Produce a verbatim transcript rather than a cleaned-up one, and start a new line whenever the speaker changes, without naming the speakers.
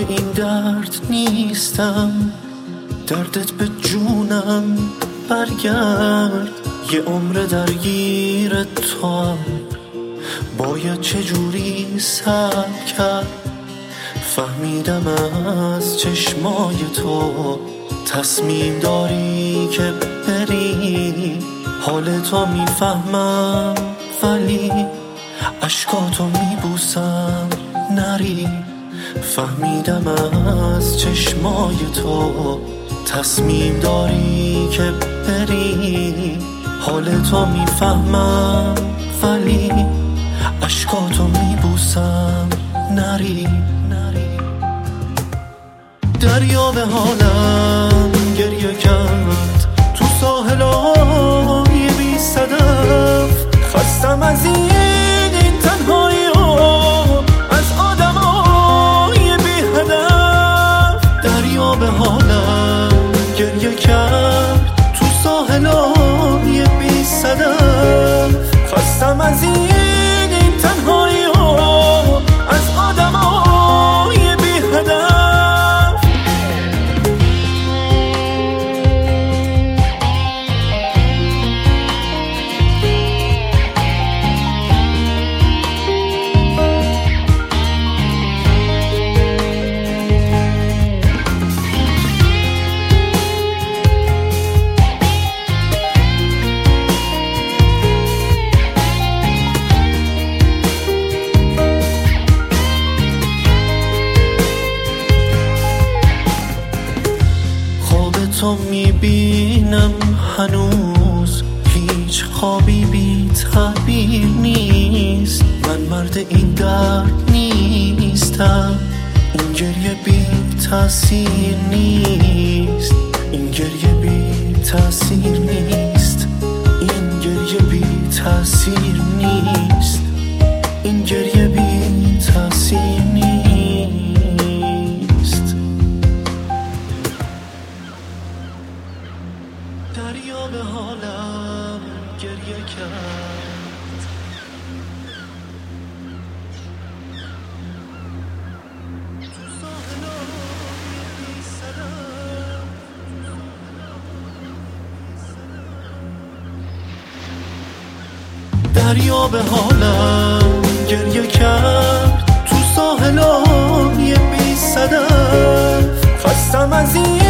این درد نیستم، دردت به جونم برگرد. یه عمر درگیر تو باید چجوری صبر کرد. فهمیدم از چشمای تو تصمیم داری که بری. حال تو میفهمم ولی اشکاتو میبوسم نری. فهمیدم از چشمای تو تصمیم داری که بری. حال تو میفهمم ولی اشکاتو میبوسم نری. دریا به حالم گریه کرد تو ساحلای بی صدف. خستم از این این تنهایی ها، از آدمای بی هدف. دریا به حالم گریه کرد تو ساحلای بی صدف. خستم از این این تنهایی ها، از آدمای بی هدف. تو میبینم هنوز هیچ خوابی بی تعبیر نیست. من مرد این درد نیستم، این گریه بی تأثیر نیست. این گریه بی تأثیر نیست. این گریه بی تأثیر نیست. این گریه بی تأثیر نیست. دریا به حالم گریه کرد تو ساحلای بی صدف. دریا به حالم گریه کرد تو ساحلای بی صدف. خستم از این